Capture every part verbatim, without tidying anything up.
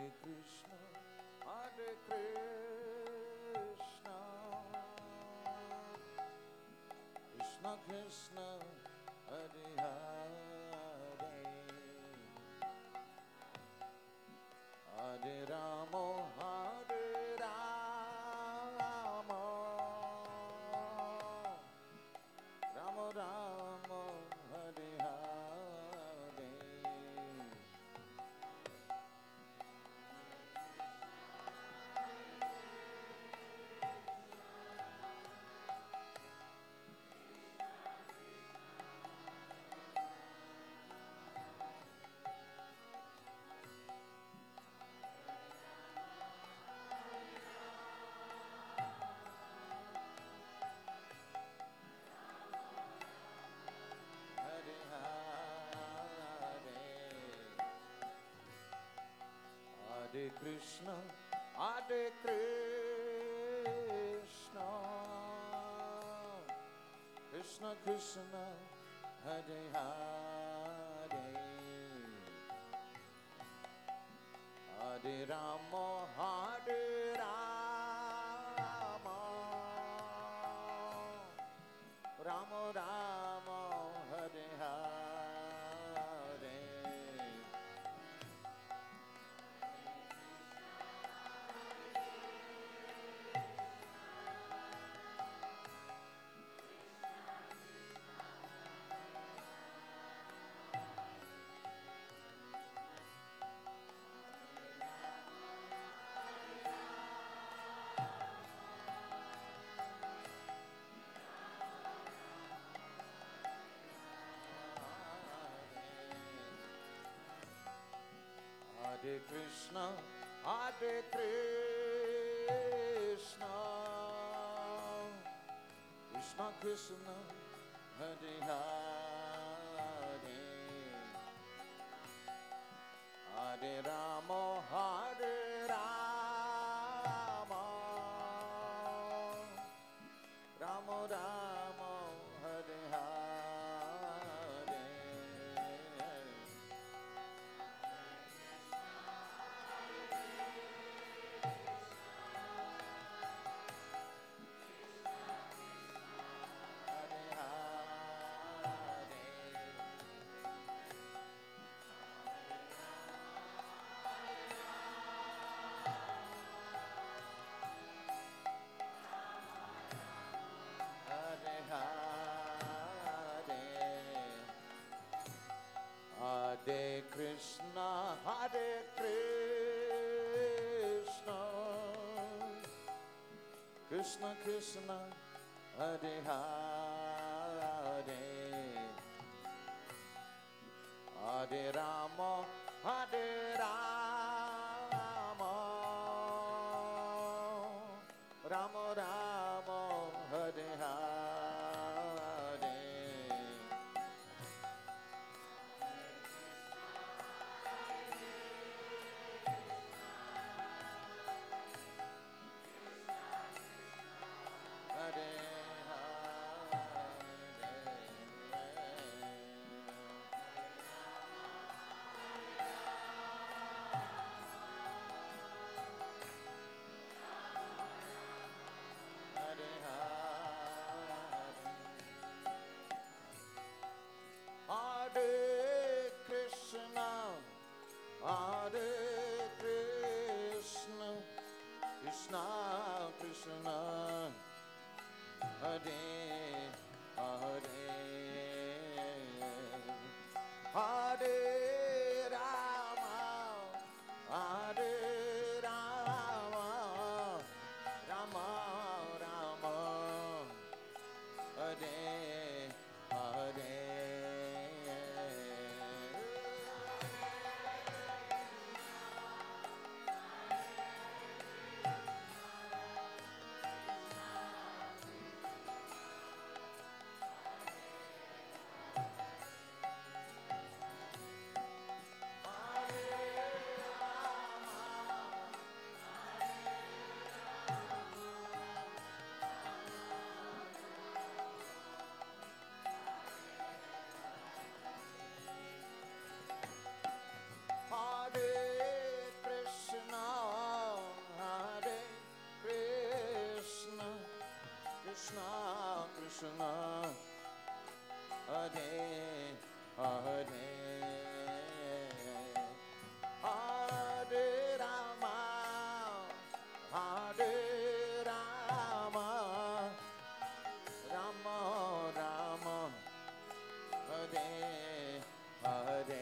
Krishna, Hare Krishna, Krishna Krishna, Hare Hare, Hare Rama, Hare Rama, Rama Rama, Hare Hare. Hare Hare, Hare Krishna, Hare Krishna, Krishna Krishna, Hare Hare, Hare Rama, Hare Rama, Rama Rama, Hare Hare. Hare Krishna, Hare Krishna, Krishna Krishna, Hare Hare, Hare Rama, Hare Rama, Rama Rama, Hare Hare. Hare Hare, Hare Krishna, Hare Krishna, Krishna Krishna, Hare Hare, Hare Rama, Hare Rama, Rama Rama, Hare Hare. Hare Krishna, Hare Hare, Hare Rama, Hare Rama, Rama Rama, Hare Hare.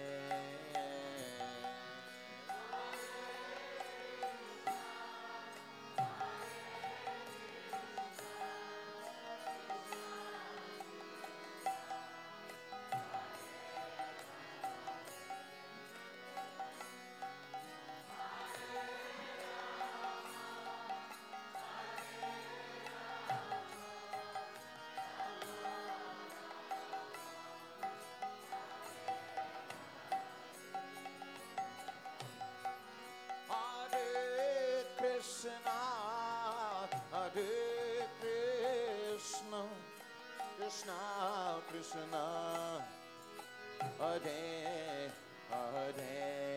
Krishna, Hare Krishna, Krishna Krishna, Hare Hare,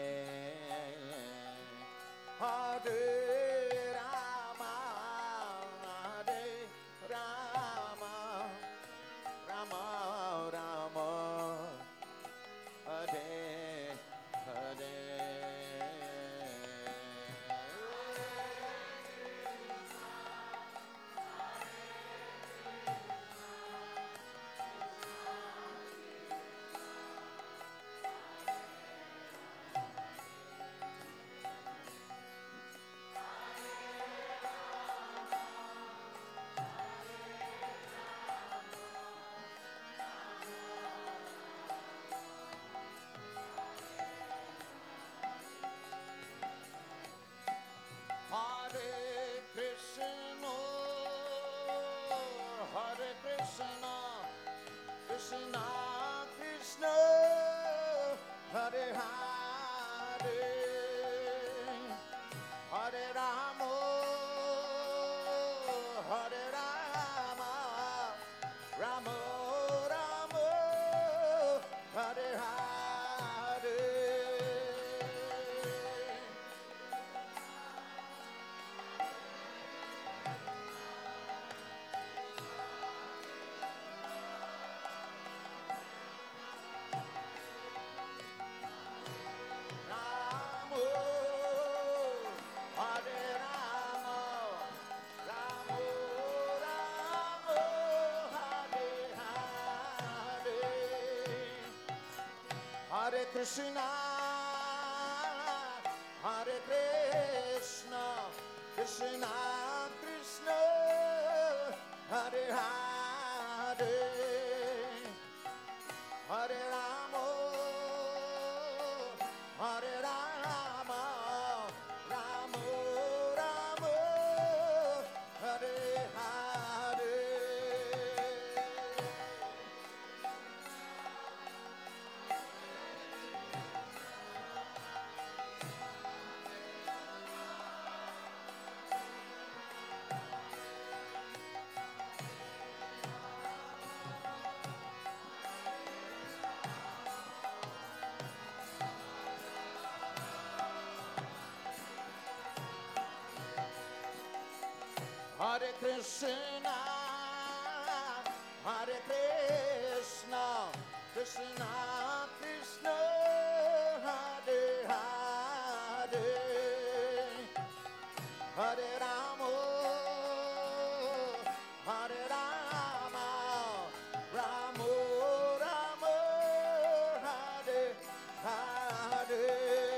Hare Rama, Hare Rama, Rama Rama, Hare Hare. Krishna Krishna, Hare Hare, Hare Rama, Hare Rama, Rama Rama, Hare Hare. Hare Krishna, Hare Krishna, Krishna Krishna, Hare Hare, Hare Rama, Hare Rama, Rama Rama, Hare Hare. Hare Krishna, Hare Krishna, Krishna Krishna, Hare Hare, Hare Rama, Hare Rama, Rama Rama, Hare Hare.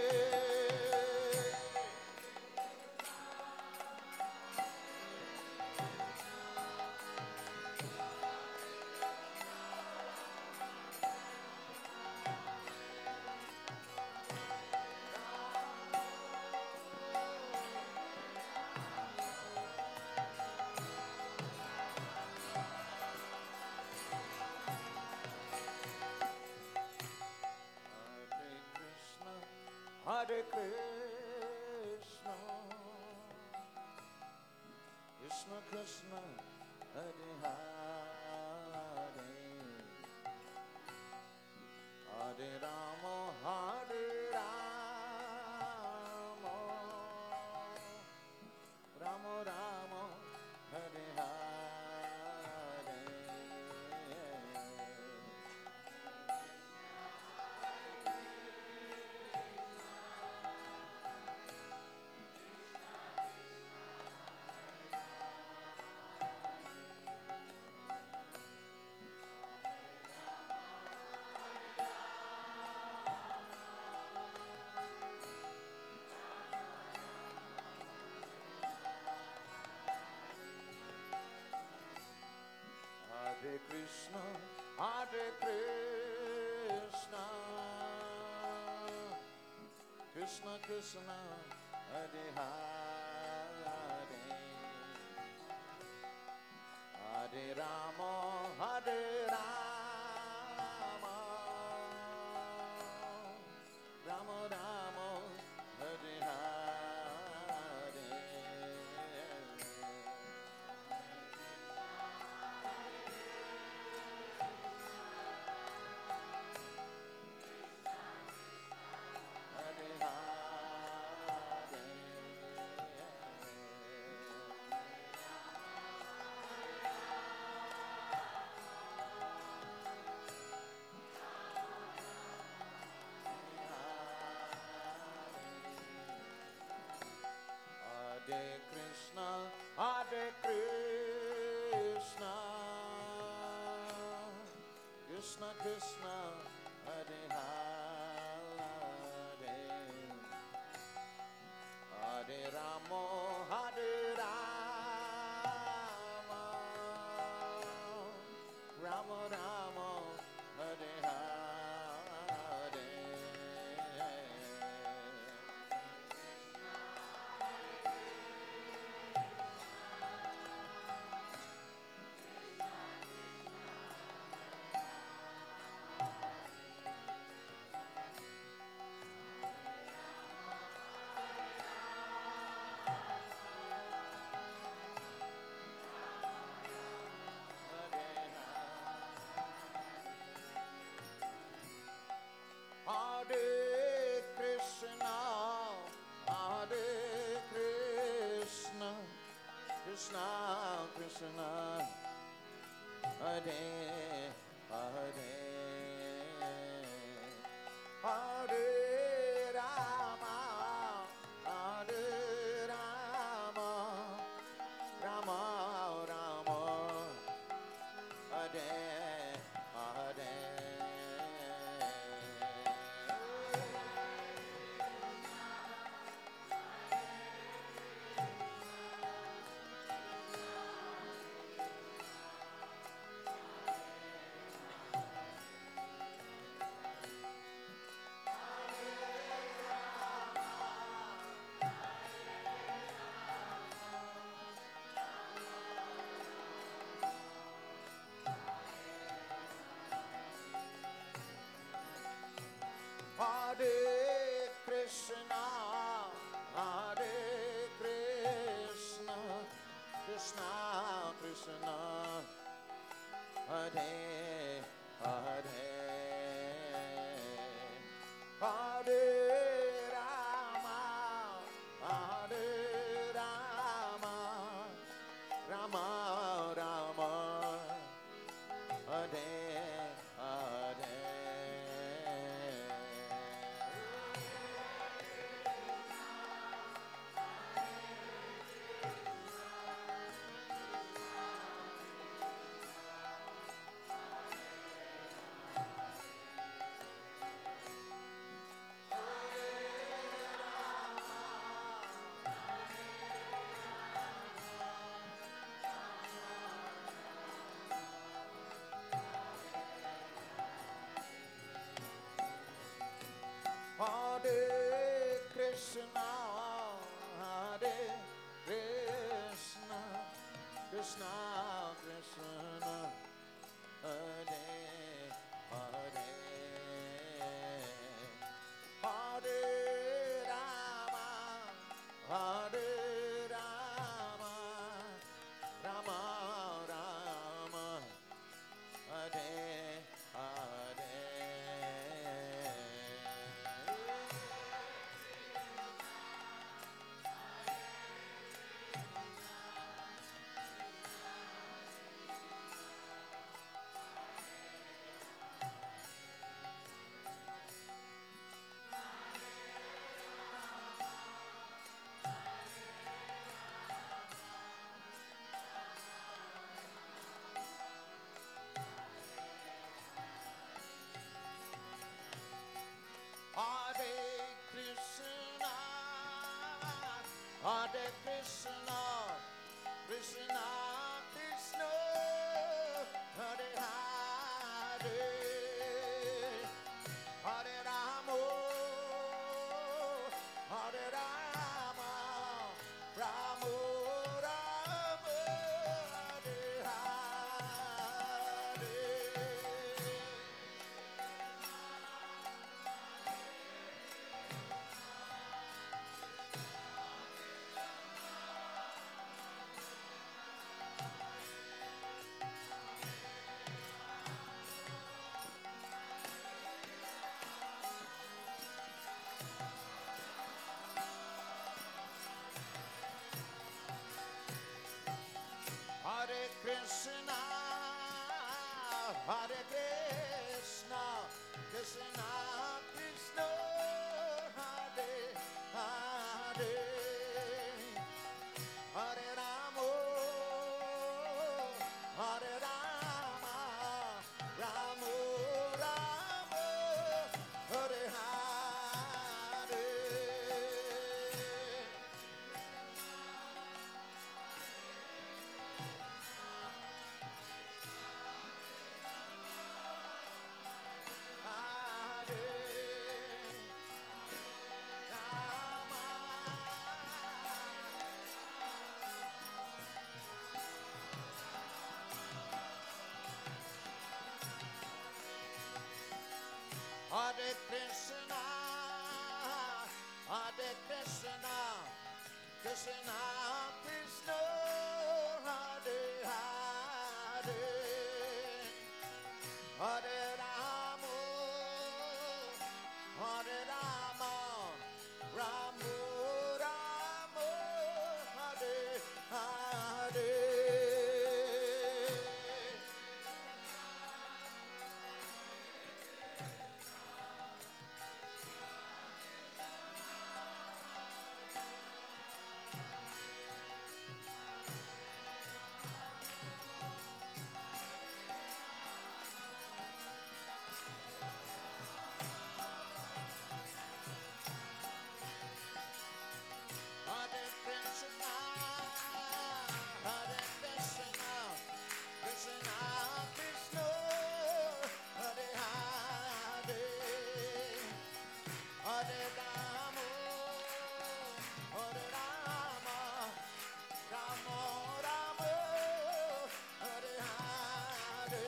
Hare Krishna, Krishna Krishna, Hare Hare, Hare Rama, Hare Rama, Rama Rama, Hare Hare. Krishna, Hare Krishna, Krishna Krishna, Hare Hare, Hare Rama, Hare Rama, Rama Rama, Hare Hare. Hare Hare. Hare Krishna, Hare Krishna, Krishna Krishna, Hare Hare, Hare Rama, Hare Rama, Rama Rama, Hare Hare. Hare Krishna, Hare Krishna, Krishna Krishna, Hare Hare, Hare Rama, Hare Rama, Rama Rama, Hare Hare. Hare Krishna, Hare Krishna, Krishna Krishna, Hare Hare, Hare Rama, Hare Rama, Rama Rama, Hare Hare. Hare Krishna, Hare Krishna, Krishna Krishna, Hare Hare, Hare Rama, Hare Rama, Rama Rama, Hare Hare. Hare Krishna, Hare Krishna, Krishna Krishna, Hare Hare. Hare Krishna, Hare Krishna, Krishna Krishna, Hare Hare, Hare Rama, Hare Rama, Rama Rama, Hare Hare. Hare Krishna, Hare Krishna, Krishna Krishna, Hare Hare, Hare Rama, Hare Rama, Rama Rama, Hare Hare. Hare Krishna, Hare Krishna, Krishna Krishna, Hare Hare, Hare Rama, Hare Rama, Rama Rama, Hare Hare.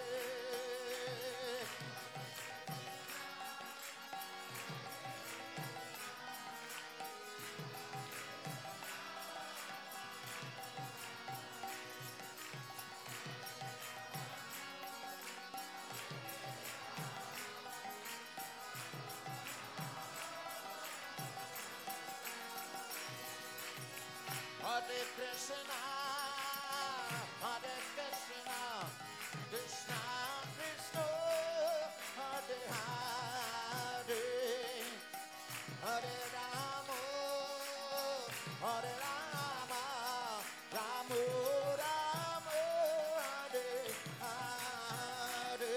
Hare Krishna, Hare Krishna, Krishna Krishna, Hare Hare, Hare Rama, Hare Rama, Rama Rama, Hare Hare.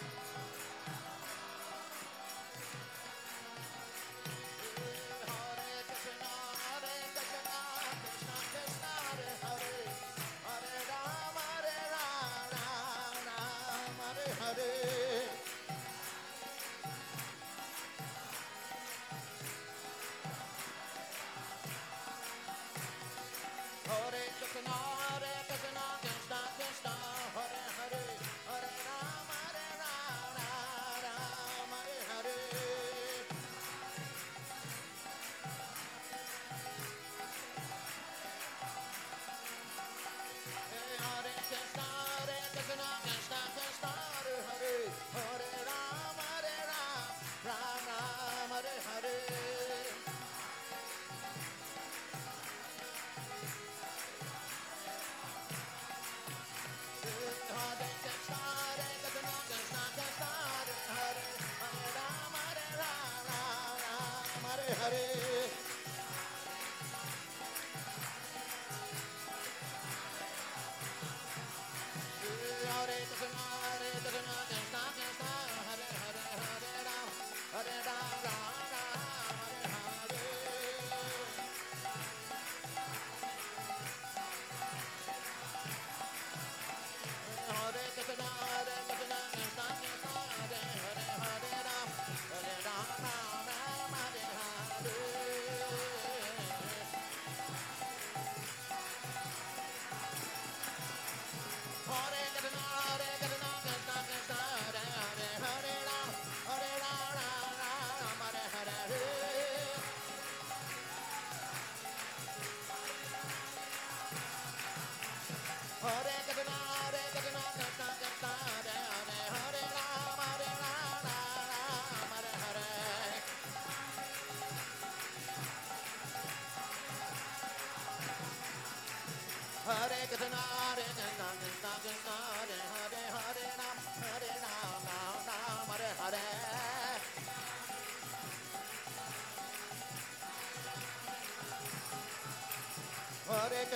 Hare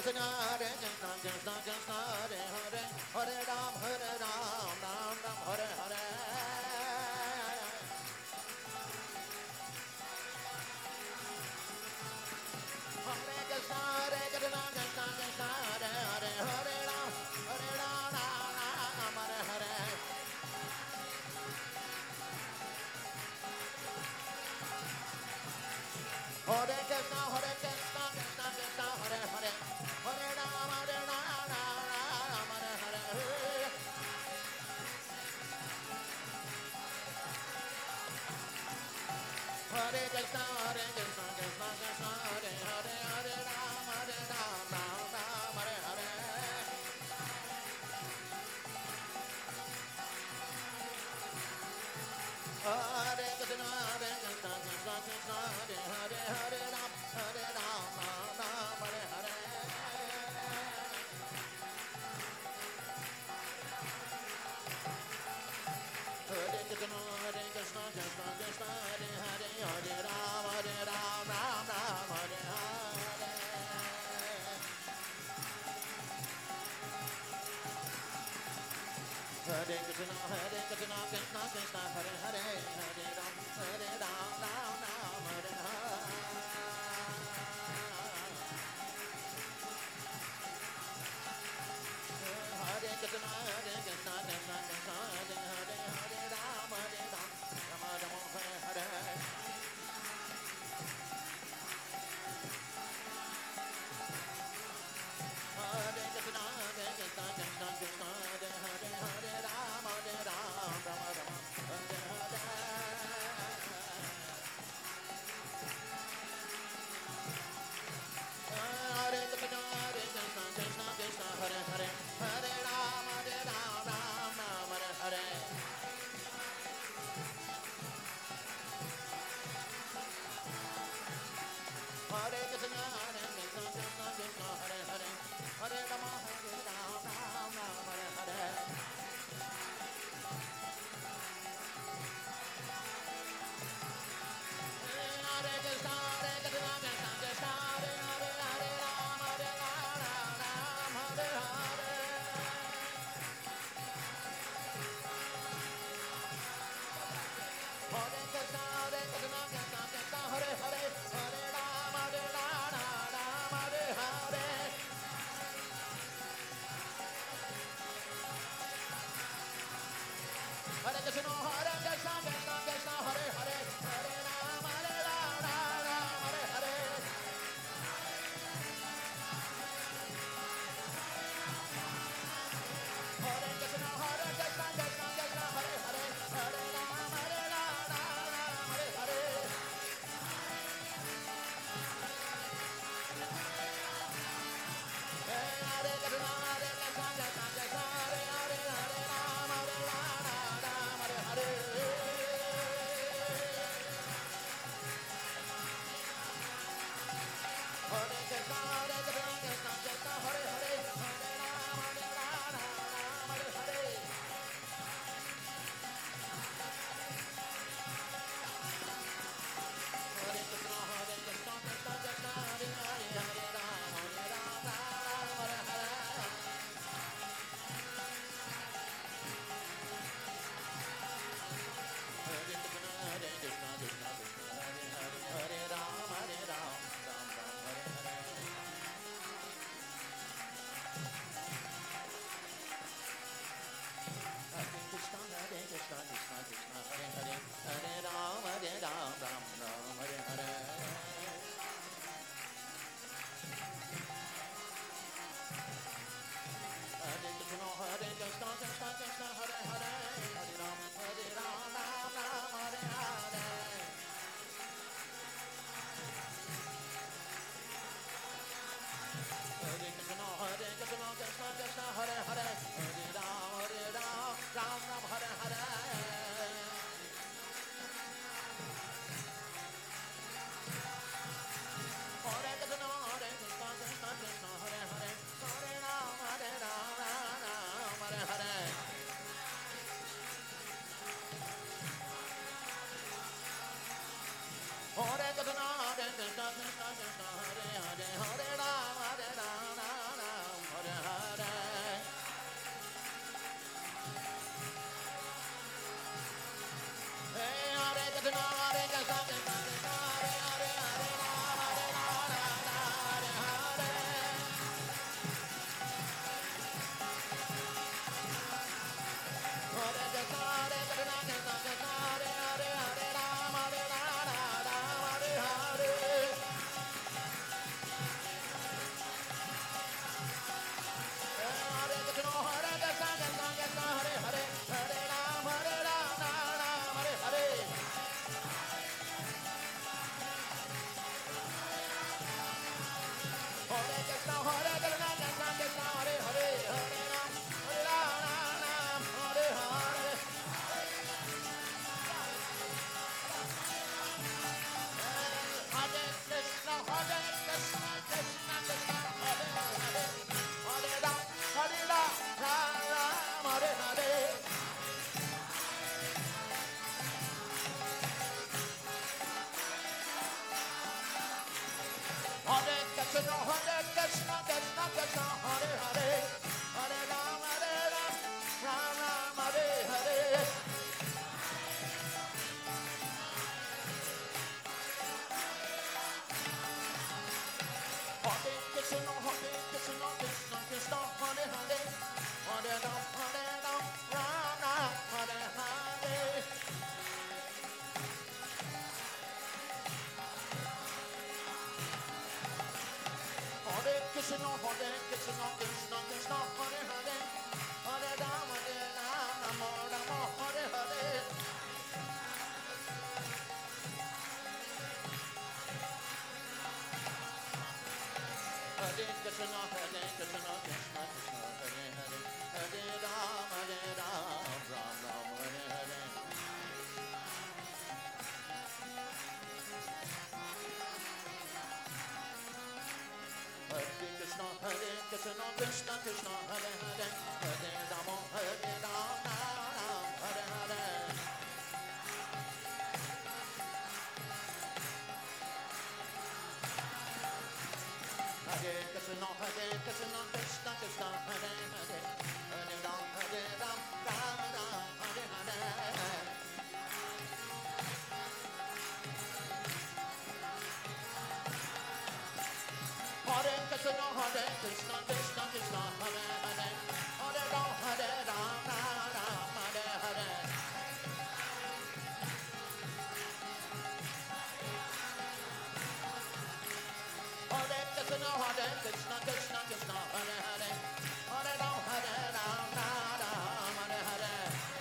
Krishna, Hare Krishna, Krishna Krishna, Hare Hare, Hare Ram, Hare Ram, Ram Ram, Hare Hare. Hare Krishna, Hare Krishna, Krishna Krishna, Hare Hare, Hare Ram, Hare Ram, Ram Ram, Hare Hare. Hare Krishna, Hare Krishna, Krishna Krishna, Hare Hare, Hare Ram, Hare Ram, Ram Ram, Hare Hare. Hare Krishna, Hare Krishna, Krishna Krishna, Hare Hare, Hare Ram, Hare Ram, Ram Ram, Hare Hare. Hare Krishna, Hare Krishna, Krishna Krishna, Hare Hare, Hare Ram, Hare Ram, Ram Ram, Hare Hare. Hare Krishna, Hare Krishna, Krishna Krishna, Hare Hare, Hare Ram, Hare Ram, Ram Ram, Hare Hare. Hare Krishna, Hare Krishna, Krishna Krishna, Hare Hare, Hare Ram, Hare Ram, Ram Ram, Hare Hare. Hare Krishna, Hare Krishna, Krishna Krishna, Hare Hare, Hare Ram, Hare Ram, Ram Ram, Hare Hare. Hare Krishna, Hare Krishna, Krishna Krishna, Hare Hare, Hare Ram, Hare Ram, Ram Ram, Hare Hare. Hare Krishna, Hare Krishna, Krishna Krishna, Hare Hare, Hare Ram, Hare Ram, Ram Ram, Hare Hare. Hare Krishna, Hare Krishna, Krishna Krishna, Hare Hare, Hare Rama, Hare Ram, Ram Ram, Hare Hare. Hare Krishna, Hare Krishna, Krishna Krishna, Hare Hare, Hare Ram, Hare Ram, Ram Ram, Hare Hare. Hare Krishna, Hare Krishna, Krishna Krishna, Hare Hare, Hare Ram, Hare Ram, Ram Ram, Hare Hare. Hare Krishna, Hare Krishna, Krishna Krishna, Hare Hare, Hare Ram, Hare Ram, Ram Ram, Hare Hare. Hare Krishna, Hare Krishna, Krishna Krishna, Hare Hare, Hare Ram, Hare Ram, Ram Ram, Krishna, Hare Krishna, Krishna Krishna, Hare Hare, Hare Ram, Hare Ram, Ram Ram, Hare Hare. Hare Krishna, Hare Krishna, Krishna Krishna, Hare Hare, Hare Ram, Hare Ram, Ram Ram, Hare Hare. Hare Krishna, Hare Krishna, Krishna Krishna, Hare Hare, Hare Ram, Hare Ram, Rama Rama, Hare Hare. Hare Krishna, Hare Krishna, Krishna Krishna, Hare Hare, Hare Ram, Hare Ram, Ram Ram, Hare Hare. Hare Krishna, Hare Krishna, Krishna Krishna, Hare Hare, Hare Rama, Hare Ram, Ram Ram, Hare Hare. Hare Krishna, Hare Krishna, Krishna Krishna, Hare Hare, Hare Ram, Hare Ram, Ram Ram, Hare Hare. Hare Krishna, Hare Krishna, Krishna Krishna, Hare Hare, Hare Ram, Hare Ram, Ram Ram, Hare Hare. Hare Krishna, Hare Krishna, Krishna Krishna, Hare Hare, Hare Ram, Hare Ram, Ram Ram, Hare Hare.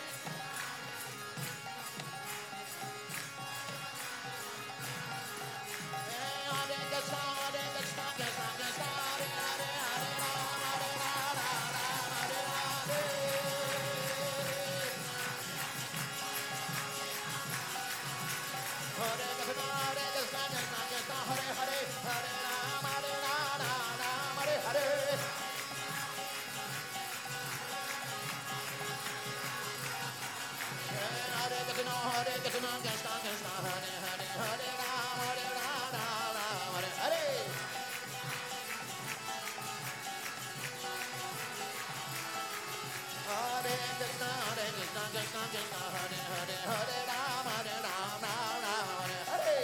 Hare Krishna, Hare Krishna, Krishna Krishna, Hare Hare, Hare Ram, Hare Ram, Ram Ram, Hare Hare. Hare Krishna, Hare Krishna, Krishna Krishna, Hare Hare, Hare Ram, Hare Ram, Ram Ram, Hare Hare. Hare Krishna, Hare Krishna, Krishna Krishna, Hare Hare, Hare Ram, Hare Ram, Ram Ram, Hare Hare. Hare Krishna, Hare Krishna, Krishna Krishna, Hare Hare, Hare Ram, Hare Ram, Ram Ram, Hare Hare.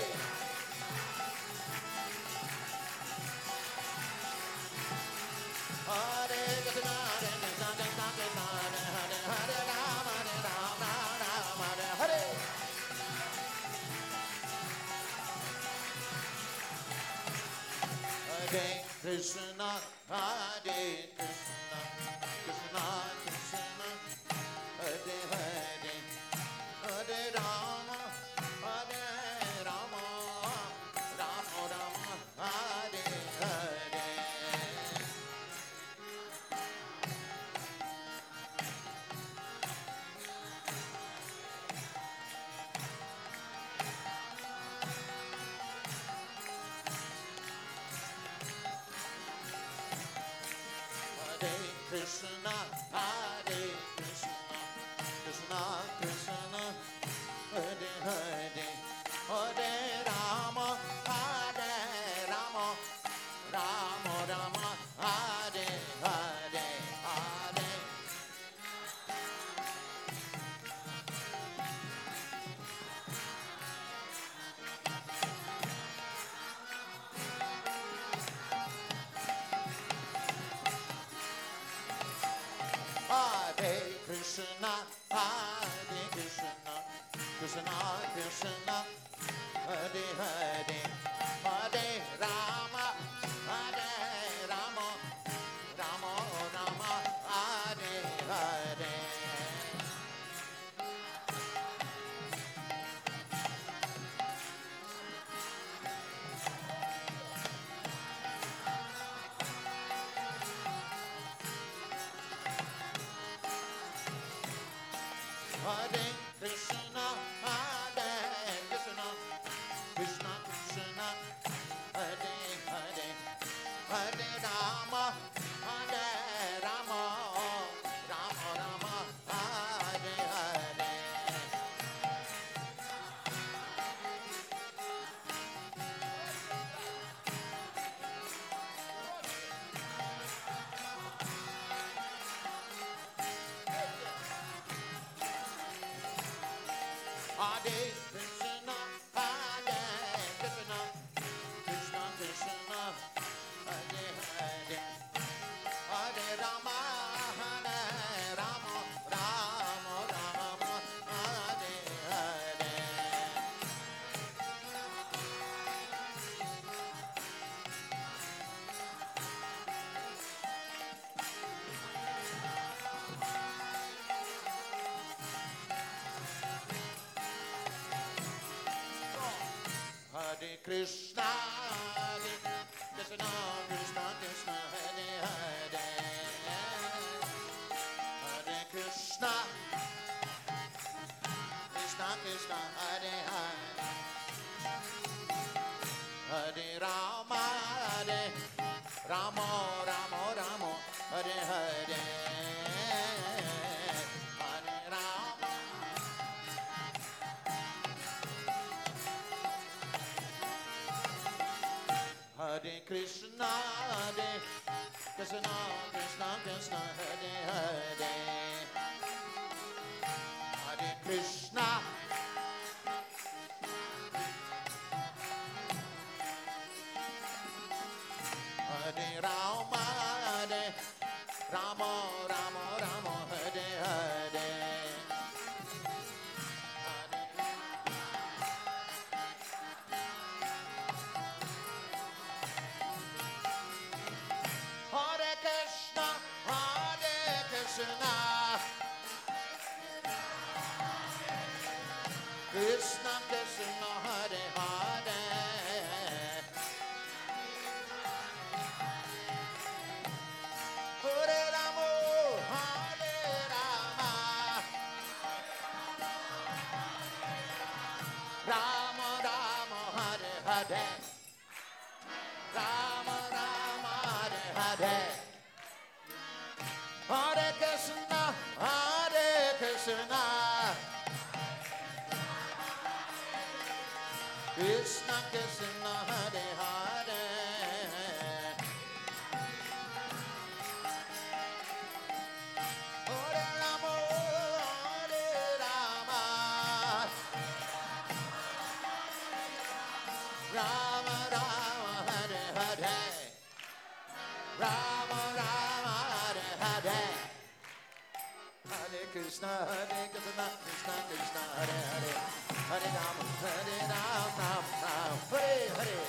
Hare Krishna, Hare Krishna, Krishna Krishna, Hare Hare, Hare Ram, Hare Ram, Ram Ram, Hare Hare. Hare Krishna, Hare Krishna, Krishna Krishna, Hare Hare, Hare Rama, Hare Rama, Rama Rama, Hare Hare. Hare Krishna, Hare Krishna, Krishna Krishna, Hare Hare, Hare Rama, Hare Rama, Rama Rama, Hare Hare, Hare. Hare Krishna, Hare Krishna, Krishna Krishna, Hare Hare, Hare Rama, Hare Rama, Rama Rama, Hare Hare. Hare Krishna, Hare Krishna, Krishna Krishna, Krishna, Hare Krishna, Krishna Krishna, Hare Hare, Hare Krishna, Krishna Krishna, Hare Hare, Hare Rama, Hare Rama, Rama Rama, Hare Hare, Hare Rama, Hare Krishna, Hare Krishna, Krishna Krishna, Hare Hare, Hare Krishna, Hare Rama, Hare Rama, Rama Rama, Hare Hare, Hare Krishna, Hare Krishna, Krishna Krishna, Hare Hare, Hare Rama, Hare Rama, Rama Rama, Hare Hare, Rama Rama, Hare Hare, Hare Krishna, Hare Krishna, Krishna Krishna, Hare Hare, Hare Rama, Hare Rama, Rama Rama, Hare Hare, Rama Rama, Hare Hare, Hare Krishna, Hare Krishna, Krishna Krishna, Hare Hare, Hare Rama, Hare Rama, Rama Rama, Hare Hare,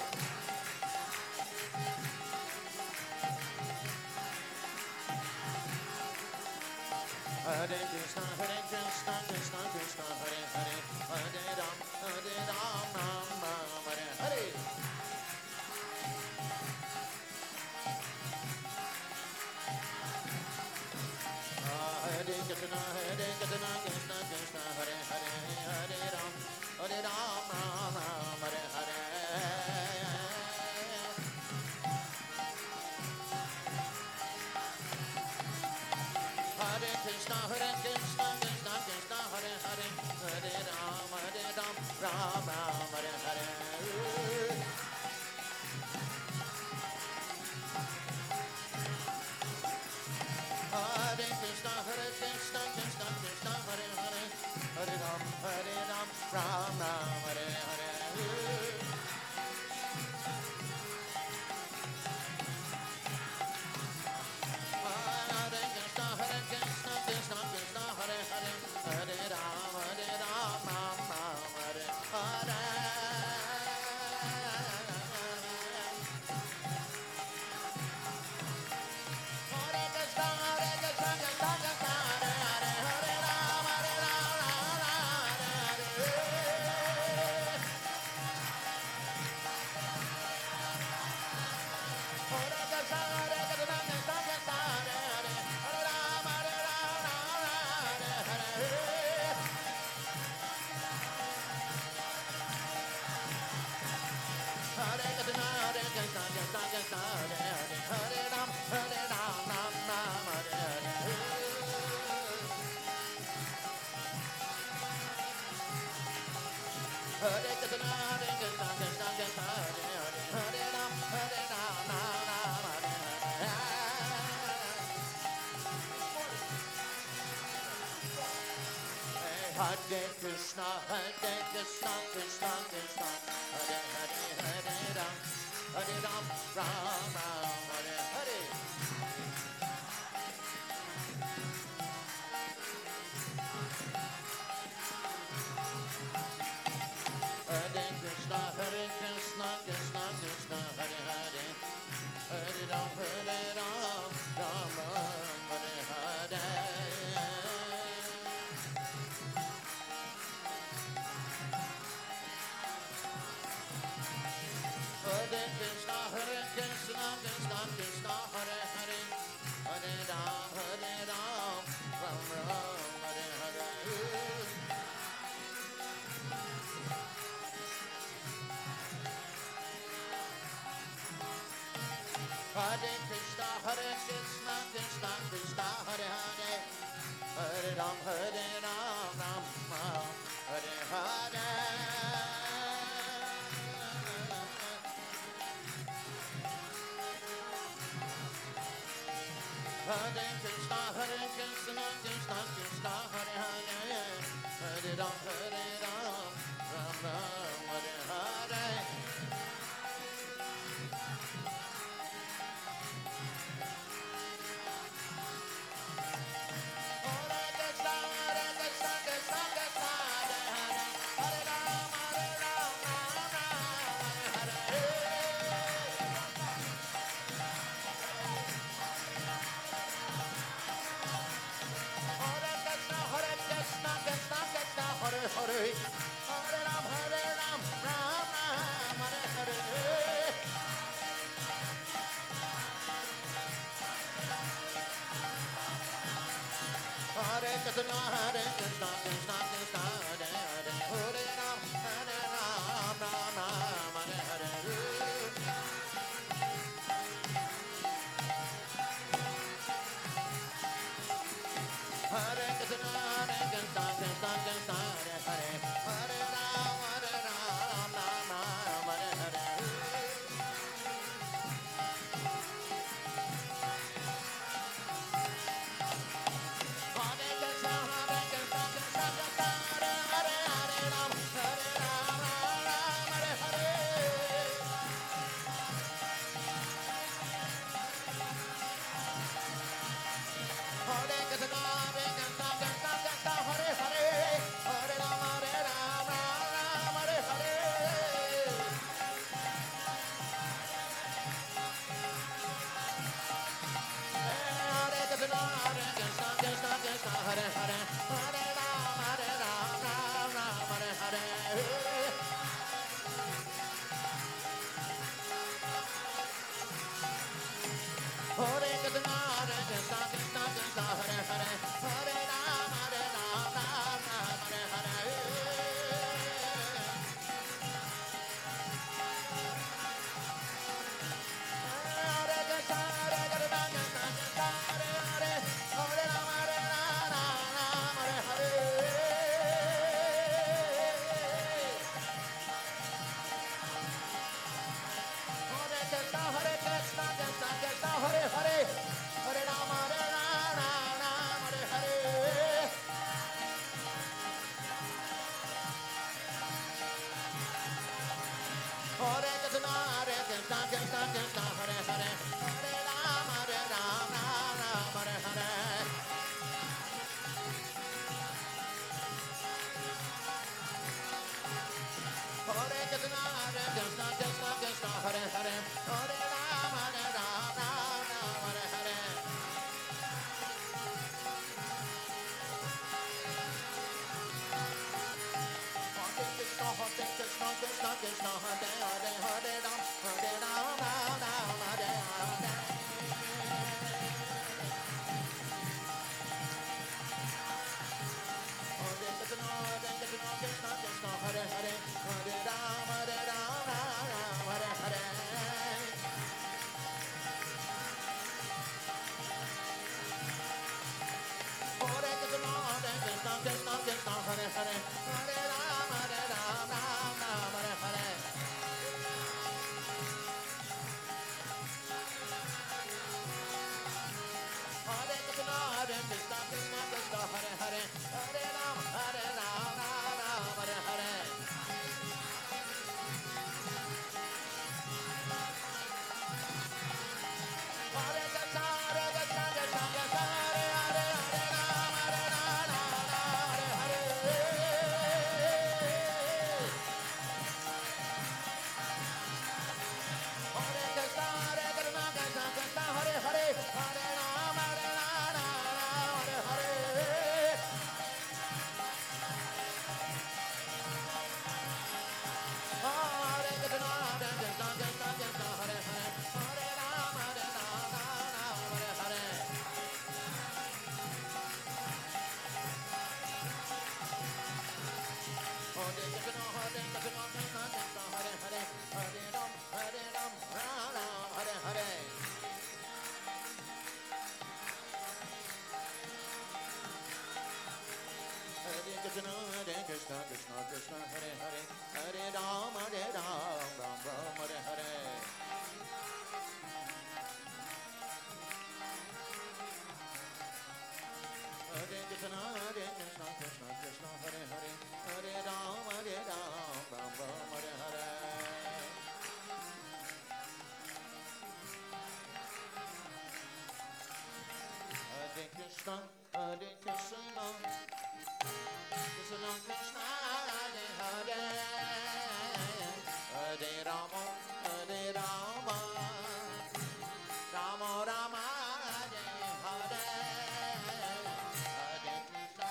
Hare Krishna, Hare Krishna, Krishna Krishna, Hare Hare, Hare Rama, Hare Rama, Rama Rama, Hare Hare, Hare Krishna, Hare Krishna, Krishna Krishna, Hare Hare, Hare Ram, Hare Ram, Ram Ram, Hare Hare, Hare Krishna, Hare Krishna, Krishna Krishna, Hare Hare, Hare Ram, Hare Ram, Ram Ram, Hare Hare, Hare Krishna, Hare Krishna, Krishna Krishna, Hare Hare, Hare Ram, Hare Ram, Ram Ram, Hare Hare, Hare Krishna, Hare Krishna, Krishna Krishna, Hare Hare, Hare Ram, Hare Ram, Ram Ram, Hare Hare, Hare Krishna, Hare Krishna, Krishna Krishna, Hare Hare, Hare Ram, Hare Ram, Ram Ram, Hare Hare, Hare Krishna, Hare Krishna, Krishna Krishna, Hare Hare, Hare Ram, Hare Ram, Ram Ram, Hare Hare, Hare Krishna, Hare Krishna, Krishna Krishna, Hare Hare, Hare Ram, Hare Ram, Ram Ram, Hare Hare, Hare Krishna, Hare Krishna, Krishna Krishna, Hare Hare, Hare Ram, Hare Ram, Ram Ram, Hare Hare, Hare Krishna, Hare Krishna, Krishna Krishna, Hare Hare, Hare Ram, Hare Ram, Ram Ram, Hare Hare, Hare Krishna, Hare Krishna, Krishna Krishna, Hare Hare, Hare Ram, Hare Ram, Ram Ram, Hare Hare, Hare Krishna, Hare Krishna, Krishna Krishna, Hare Hare, Hare Ram, Hare Ram, Ram Ram, Hare Hare. Hare Krishna, Hare Krishna, Krishna Krishna, Hare Hare, Hare Ram, Hare Ram, Ram Ram, Hare Hare. Hare Krishna, Hare Krishna, Krishna Krishna, Hare Hare, Hare Ram, Hare Ram, Ram Ram, Hare Hare. Hare Krishna, Hare Krishna, Krishna Krishna, Hare Hare, Hare Ram, Hare Ram, Ram Ram, Hare Hare. Hare Krishna, Hare Krishna, Krishna Krishna, Hare Hare, Hare Ram, Hare Ram, Ram Ram, Hare Hare. Hare Krishna, Hare Krishna, Krishna Krishna, Hare Hare, Hare Ram, Hare Ram, Ram Ram, Hare Hare. Hare Krishna, Hare Krishna, Hare Krishna, Krishna Krishna, Hare Hare, Hare Rama, Hare Rama, Rama Rama, Hare Hare, Hare Krishna.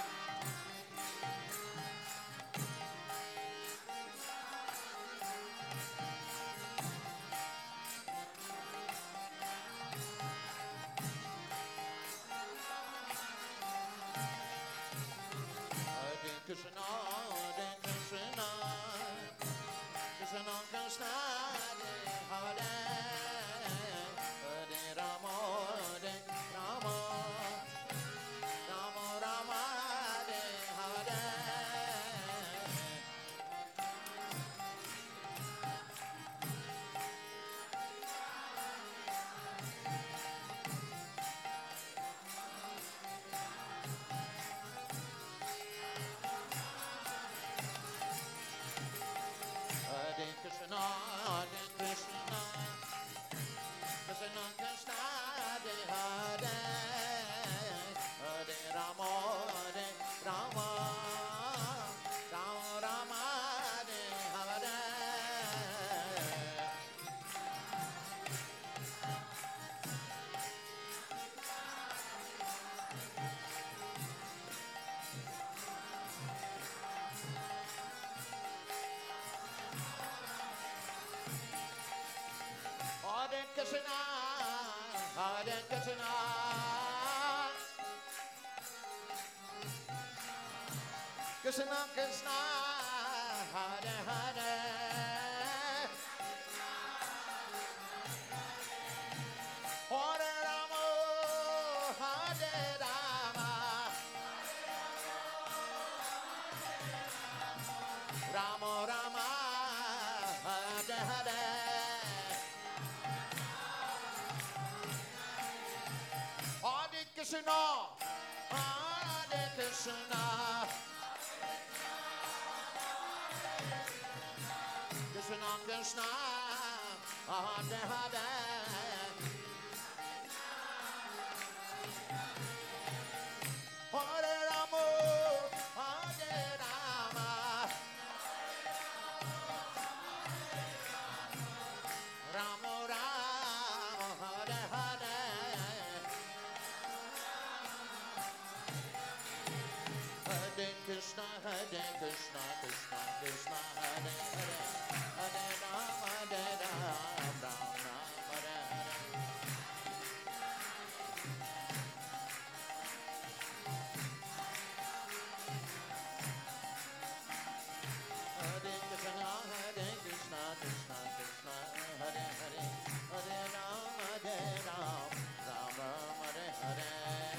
Krishna, Hare Krishna, Krishna Krishna, Hare Hare, Hare Rama, Hare Rama, Rama Rama, Hare Hare. Hare Krishna, Hare Krishna, Krishna Krishna, Hare Hare, Hare Rama, Hare Rama, Rama Rama, Hare Hare. Hare Krishna, Hare Krishna, Krishna Krishna, Hare Hare, Hare Rama, Hare Rama, Rama Rama, Hare Hare. Hare Krishna, Hare Krishna, Krishna Krishna, Hare Hare, Hare Rama, Hare Rama, Rama Rama, Hare Hare. Hare Krishna, Hare Krishna, Krishna Krishna, Hare Hare, Hare Rama, Hare Rama, Rama Rama, Hare Hare. Hare Krishna, Hare Krishna, Krishna Krishna, Hare Hare, Hare Rama, Hare Rama, Rama Rama, Hare Hare.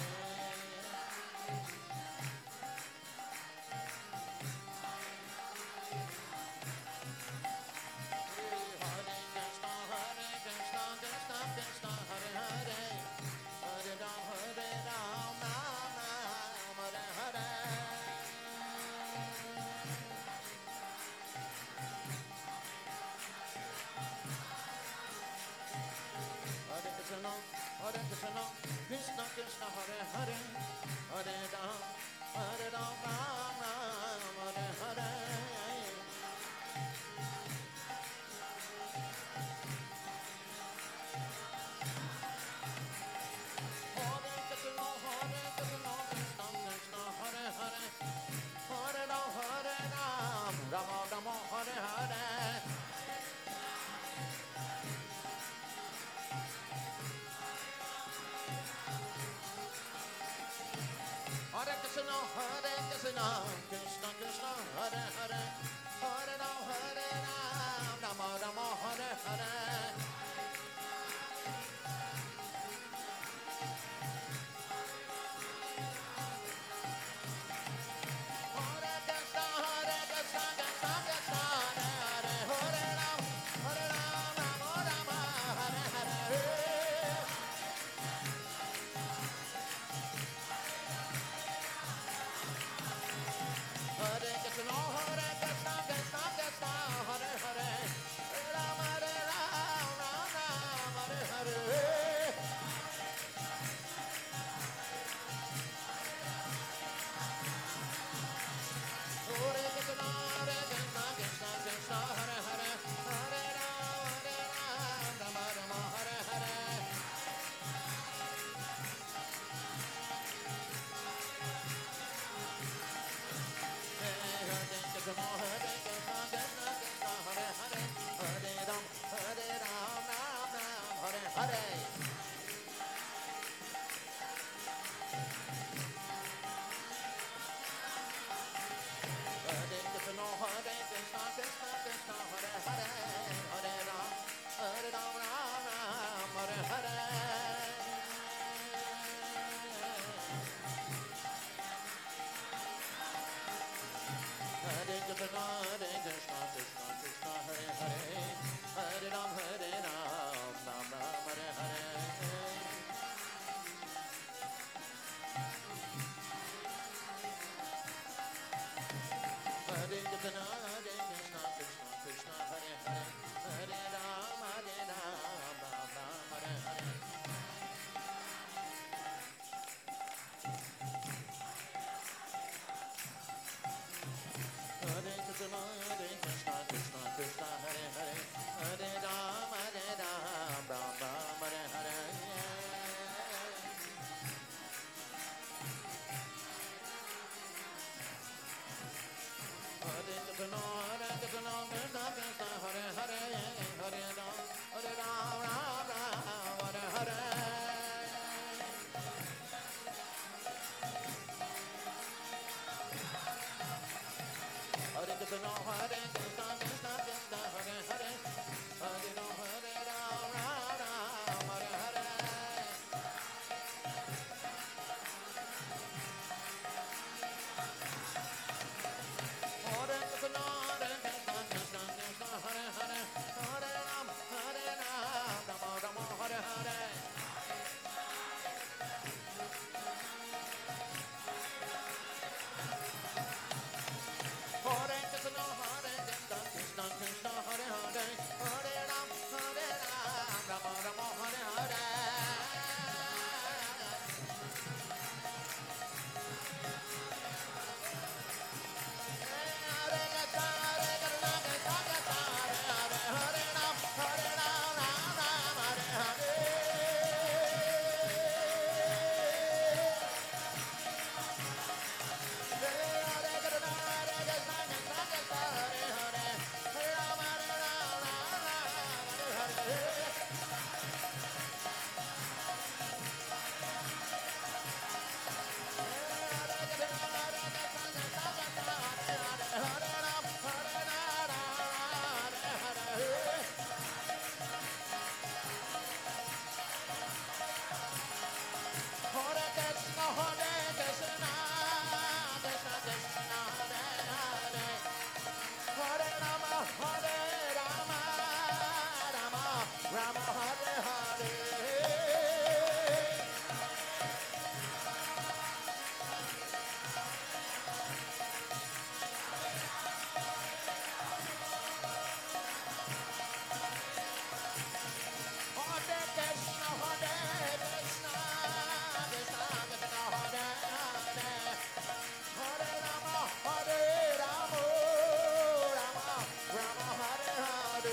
Hare Krishna, Krishna Krishna, Hare Hare, Hare Ram, Hare Ram, Ram Ram, Hare Hare. Hare Krishna, Hare Krishna, Krishna Krishna, Hare Hare, Hare Ram, Hare Ram, Rama Rama, Hare Hare. Hare Krishna, Hare Krishna, Krishna Krishna, Hare Hare, Hare Ram, Hare Ram, Rama Rama, Hare Hare. Hare Krishna, Hare Krishna, Krishna Krishna, Hare Hare, Hare Ram, Hare Ram, Rama Rama, Hare Hare. Hare Krishna, Hare Krishna, Krishna Krishna,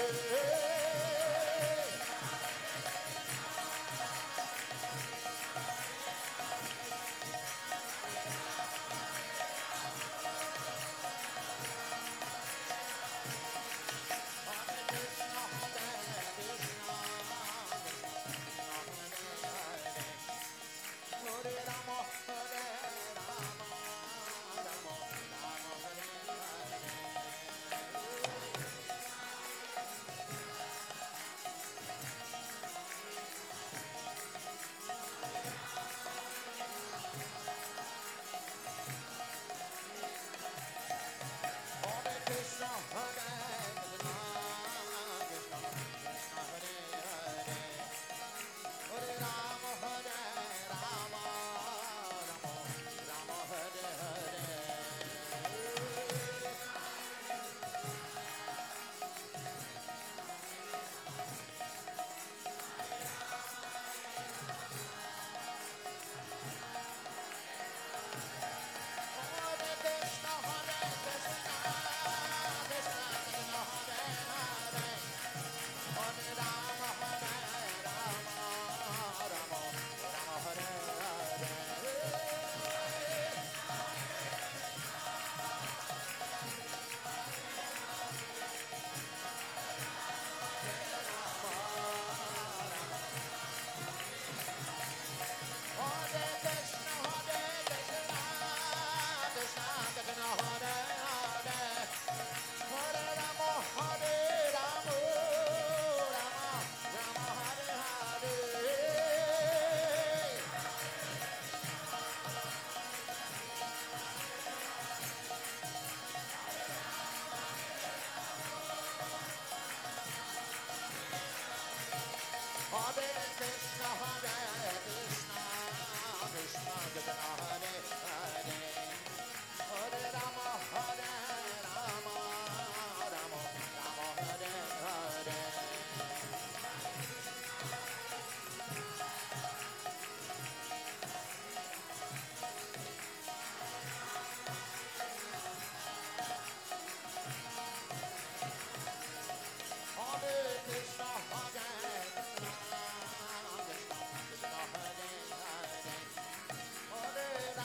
Hare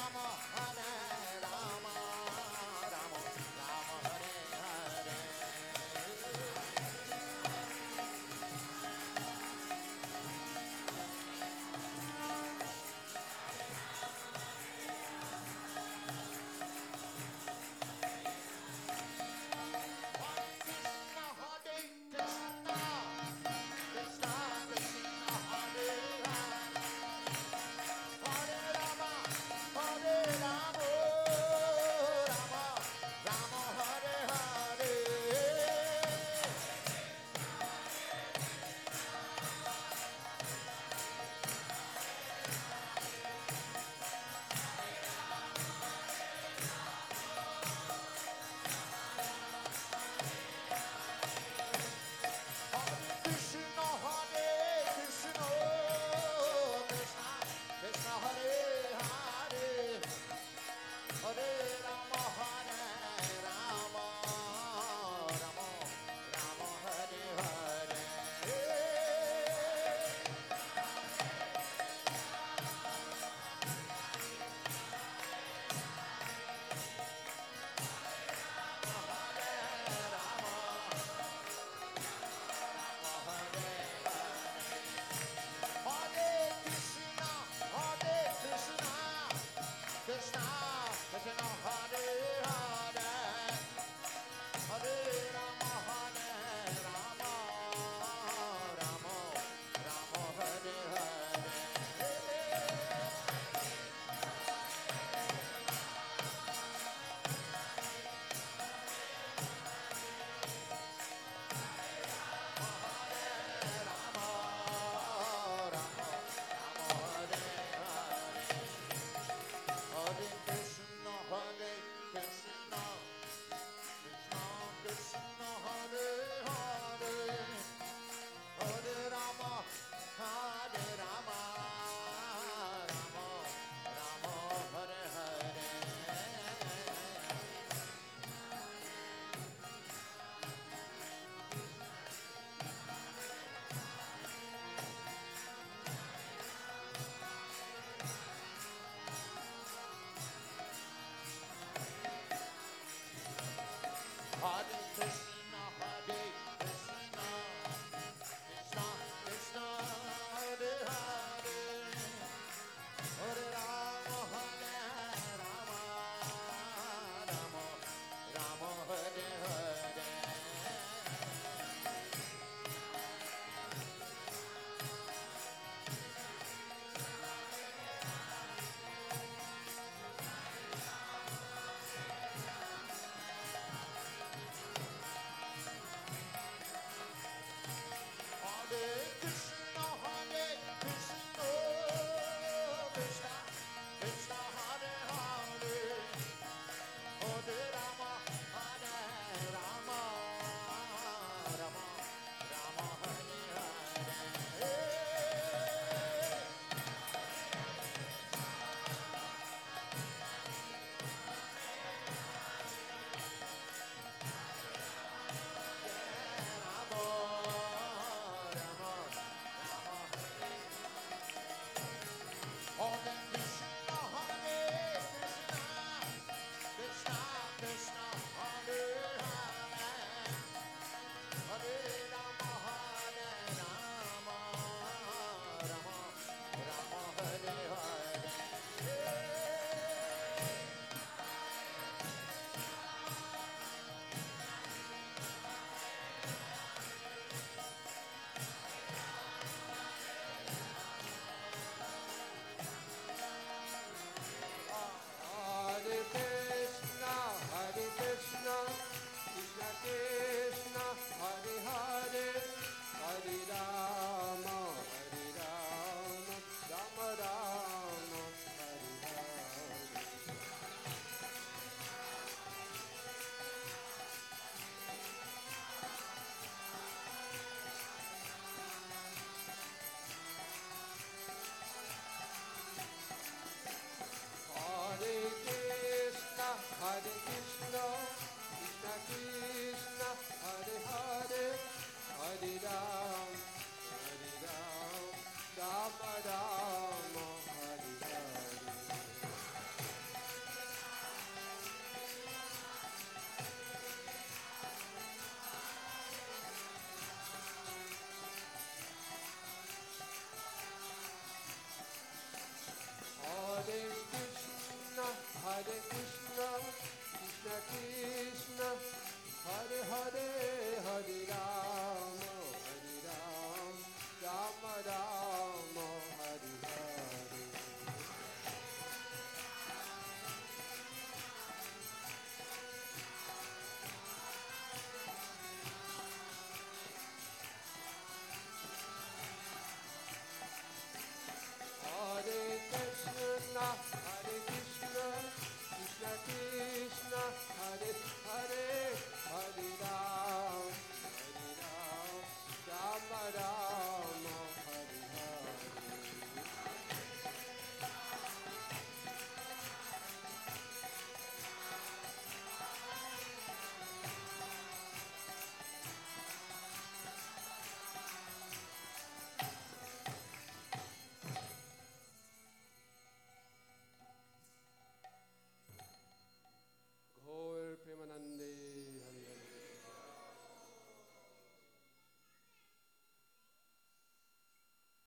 Krishna, Hare Hare, Hare Rama.